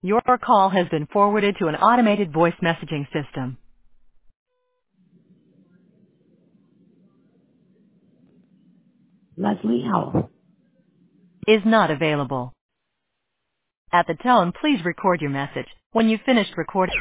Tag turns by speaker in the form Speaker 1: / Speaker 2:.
Speaker 1: Your call has been forwarded to an automated voice messaging system.
Speaker 2: Leslie Howell.
Speaker 1: Is not available. At the tone, please record your message. When you've finished recording,